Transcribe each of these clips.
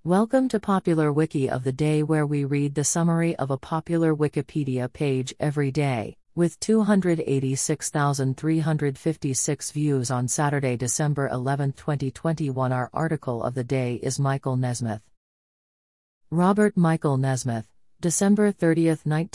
Welcome to Popular Wiki of the Day, where we read the summary of a popular Wikipedia page every day. With 286,356 views on Saturday, December 11, 2021, our article of the day is Michael Nesmith. Robert Michael Nesmith, December 30,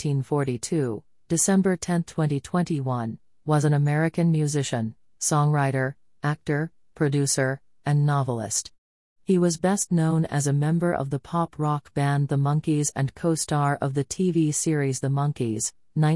1942, December 10, 2021, was an American musician, songwriter, actor, producer, and novelist. He was best known as a member of the pop-rock band The Monkees and co-star of the TV series The Monkees,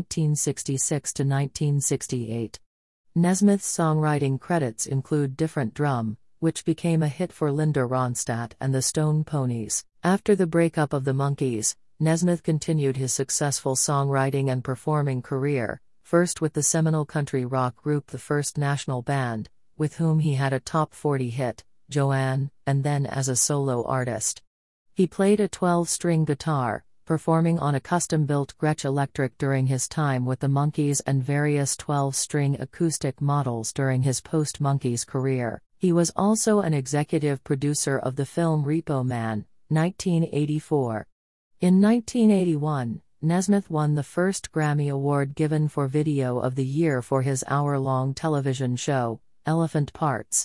1966 to 1968. Nesmith's songwriting credits include Different Drum, which became a hit for Linda Ronstadt and the Stone Ponies. After the breakup of The Monkees, Nesmith continued his successful songwriting and performing career, first with the seminal country rock group The First National Band, with whom he had a top 40 hit, Joanne, and then as a solo artist. He played a 12-string guitar, performing on a custom-built Gretsch Electric during his time with the Monkees and various 12-string acoustic models during his post-Monkees career. He was also an executive producer of the film Repo Man, 1984. In 1981, Nesmith won the first Grammy Award given for Video of the Year for his hour-long television show, Elephant Parts.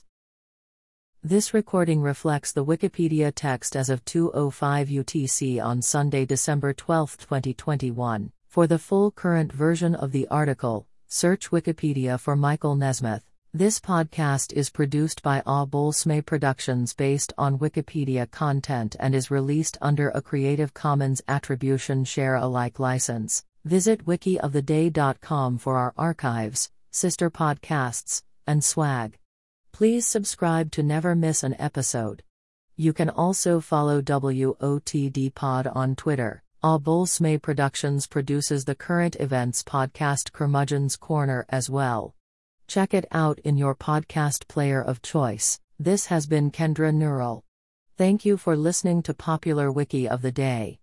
This recording reflects the Wikipedia text as of 2:05 UTC on Sunday, December 12, 2021. For the full current version of the article, search Wikipedia for Michael Nesmith. This podcast is produced by A Bolsme Productions based on Wikipedia content and is released under a Creative Commons Attribution Share Alike license. Visit wikioftheday.com for our archives, sister podcasts, and swag. Please subscribe to never miss an episode. You can also follow WOTD Pod on Twitter. A Bolsme Productions produces the current events podcast Curmudgeon's Corner as well. Check it out in your podcast player of choice. This has been Kendra Neural. Thank you for listening to Popular Wiki of the Day.